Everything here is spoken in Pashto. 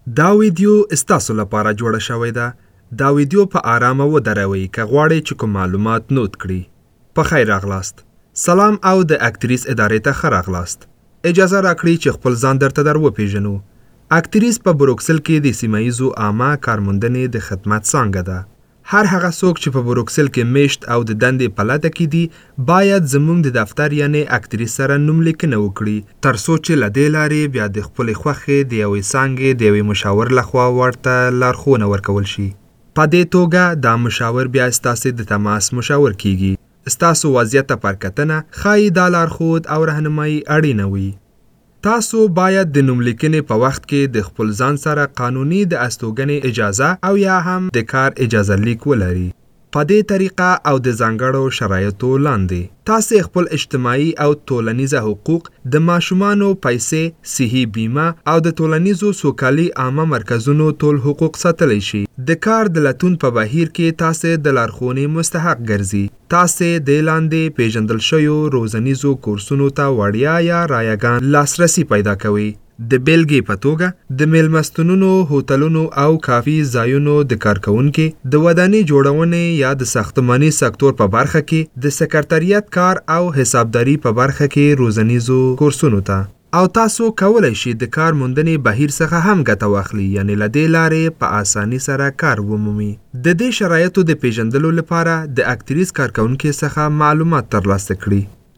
دا ویډیو استاسو لپاره جوړه شوې ده. دا ویډیو په آرامه ودروئ که غواړئ چې کوم معلومات نوٹ کړئ. په خیر راغلاست. سلام او د اکټریس ادارې ته ښه راغلاست. اجازه راکړئ چې خپل ځان درته در وپېژنو. اکټریس په بروکسل کې د سیمه ییزو عامه کارموندنې د خدمت څانګه ده. هر هغه څوک چې په بروکسل کې میشت او د دندې په لټه کې دي باید زموږ د دفتر یعنی اکټریس سره نوملیکنه وکړي تر څو چې له دې لارې بیا د خپلې خوښې د یوې څانګې د یوې مشاور لخوا ورته لارښوونه ورکول شي. په دې توګه دا مشاور بیا ستاسې د تماس مشاور کیږي. ستاسو وضعیت ته پرکتنه ښایي دا لارښود او رهنمایي اړینه وي. تاسو باید د نوملیکنې په وخت کې د خپل ځان سره قانوني د استوګنې اجازه او یا هم د کار اجازه لیک ولري. په دې طریقه او د ځانګړو شرایطو لاندې تاسو خپل اجتماعي او ټولنیزه حقوق د ماشومانو پیسې، صحي بیمه او د ټولنیزو سوکالي عامه مرکزونو ټول حقوق ساتلی شي. د کار د لټون په بهیر کې تاسو د لارښوونې مستحق ګرځي. تاسو د لاندې پیژندل شویو روزنیزو کورسونو ته وړیا یا رایګان لاسرسي پیدا کوي. د بیلګې په توګه د میلمستونونو، هوټلونو او کافي ځایونو د کارکوونکي د ودانۍ جوړونې یا د ساختماني سکتور په برخه کې د سکرټریت کار او حسابداري په برخه کې روزنیزو کورسونو ته. او تاسو کولای شئ د کار موندنې بهیر څخه هم ګټه واخلئ، یعنی له دې لارې په اسانۍ سره کار ومومئ. د دې شرایطو د پیژندلو لپاره د اکټریس کارکوونکي څخه معلومات ترلاسه کړئ.